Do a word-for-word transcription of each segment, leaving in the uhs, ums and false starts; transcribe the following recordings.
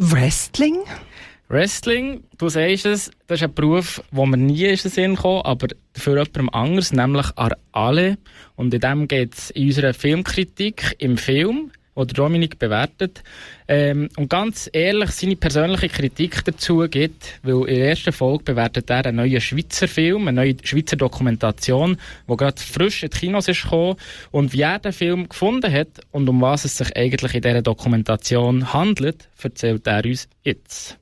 Wrestling? Wrestling, du sagst es, das ist ein Beruf, wo mir nie in den Sinn kam, aber für jemandem anderes, nämlich an alle. Und in dem geht es in unserer Filmkritik im Film, den Dominik bewertet. Ähm, und ganz ehrlich, seine persönliche Kritik dazu gibt, weil in der ersten Folge bewertet er einen neuen Schweizer Film, eine neue Schweizer Dokumentation, die gerade frisch in die Kinos ist gekommen. Und wie er den Film gefunden hat und um was es sich eigentlich in dieser Dokumentation handelt, erzählt er uns jetzt.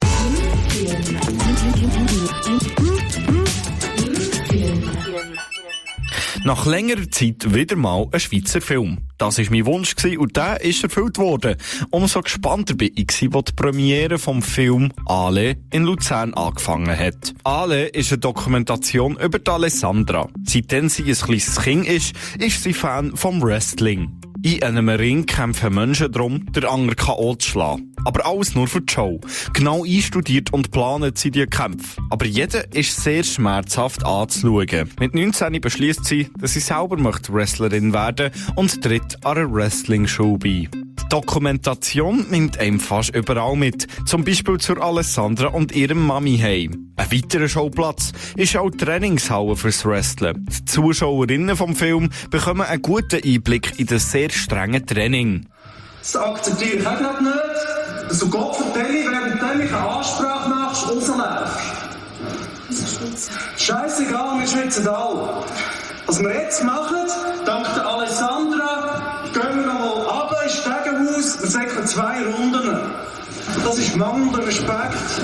Nach längerer Zeit wieder mal ein Schweizer Film. Das war mein Wunsch und der ist erfüllt worden. Umso gespannter bin ich, als die Premiere vom Film «Ale» in Luzern angefangen hat. «Ale» ist eine Dokumentation über die Alessandra. Seitdem sie ein kleines Kind ist, ist sie Fan vom Wrestling. In einem Ring kämpfen Menschen darum, den anderen K O zu schlagen. Aber alles nur für die Show. Genau einstudiert und planen sie die Kämpfe. Aber jeder ist sehr schmerzhaft anzuschauen. Mit neunzehn beschließt sie, dass sie selber möchte Wrestlerin werden und tritt an einer Wrestling-Show bei. Die Dokumentation nimmt einem fast überall mit. Zum Beispiel zur Alessandra und ihrem Mami heim. Ein weiterer Showplatz ist auch die Trainingshalle fürs Wrestlen. Die Zuschauerinnen vom Film bekommen einen guten Einblick in das sehr strenge Training. Das akzeptiere ich auch gerade nicht, dass du Gott vertelle, während du eine Ansprache machst, rausläufst. Scheißegal, wir schwitzen alle. Was wir jetzt machen, dank der Alessandra, gehen wir nochmal runter ins Stegenhaus, wir säckeln zwei Runden. Das ist mangelnder Respekt.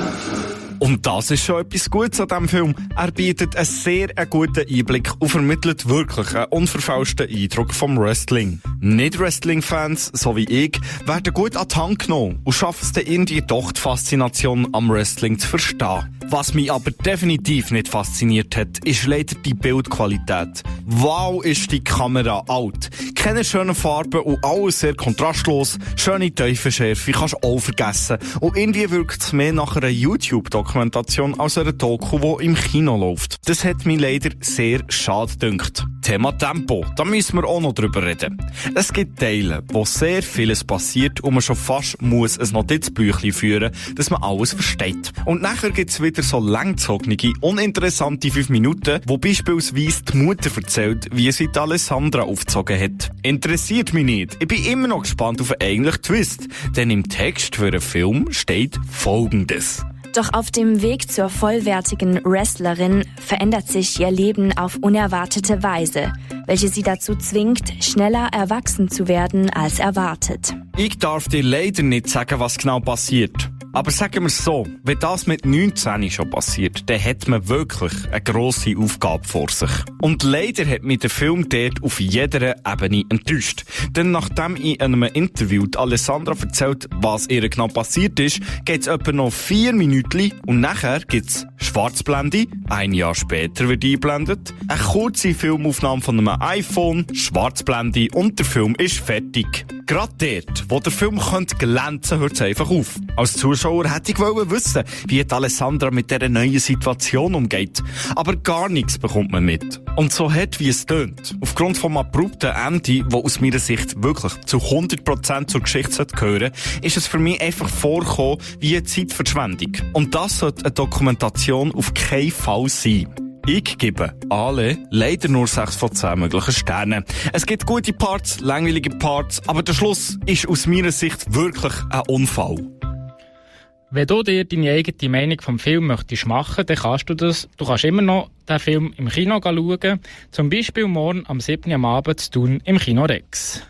Und das ist schon etwas Gutes an diesem Film. Er bietet einen sehr guten Einblick und vermittelt wirklich einen unverfälschten Eindruck vom Wrestling. Nicht-Wrestling-Fans, so wie ich, werden gut an die Hand genommen und schaffen es dann irgendwie doch die Faszination am Wrestling zu verstehen. Was mich aber definitiv nicht fasziniert hat, ist leider die Bildqualität. Wow, ist die Kamera alt. Keine schönen Farben und alles sehr kontrastlos. Schöne Tiefenschärfe kannst du auch vergessen. Und irgendwie wirkt es mehr nach einer YouTube-Dokumentation als einer Doku, die im Kino läuft. Das hat mich leider sehr schade gedünkt. Thema Tempo, da müssen wir auch noch drüber reden. Es gibt Teile, wo sehr vieles passiert und man schon fast muss ein Notizbüchlein führen, dass man alles versteht. Und nachher gibt es wieder so langgezogene, uninteressante fünf Minuten, wo beispielsweise die Mutter erzählt, wie sie die Alessandra aufgezogen hat. Interessiert mich nicht. Ich bin immer noch gespannt auf einen eigentlichen Twist, denn im Text für einen Film steht Folgendes. Doch auf dem Weg zur vollwertigen Wrestlerin verändert sich ihr Leben auf unerwartete Weise, welche sie dazu zwingt, schneller erwachsen zu werden als erwartet. Ich darf dir leider nicht sagen, was genau passiert. Aber sagen wir es so, wenn das mit neunzehn schon passiert, dann hat man wirklich eine grosse Aufgabe vor sich. Und leider hat mich der Film dort auf jeder Ebene enttäuscht. Denn nachdem in einem Interview die Alessandra erzählt, was ihr genau passiert ist, geht es etwa noch vier Minuten und nachher gibt's Schwarzblende, ein Jahr später wird eingeblendet, eine kurze Filmaufnahme von einem iPhone, Schwarzblende und der Film ist fertig. Gerade dort, wo der Film könnte glänzen, hört es einfach auf. Als Zuschauer hätte ich wollen wissen, wie die Alessandra mit dieser neuen Situation umgeht. Aber gar nichts bekommt man mit. Und so hart wie es tönt, aufgrund vom abrupten Ende, das aus meiner Sicht wirklich zu hundert Prozent zur Geschichte gehören sollte, ist es für mich einfach vorgekommen wie eine Zeitverschwendung. Und das sollte eine Dokumentation auf keinen Fall sein. Ich gebe alle leider nur sechs von zehn möglichen Sternen. Es gibt gute Parts, langweilige Parts, aber der Schluss ist aus meiner Sicht wirklich ein Unfall. Wenn du dir deine eigene Meinung vom Film möchtest machen, dann kannst du das. Du kannst immer noch den Film im Kino schauen. Zum Beispiel morgen am siebten am Abend zu tun im Kino Rex.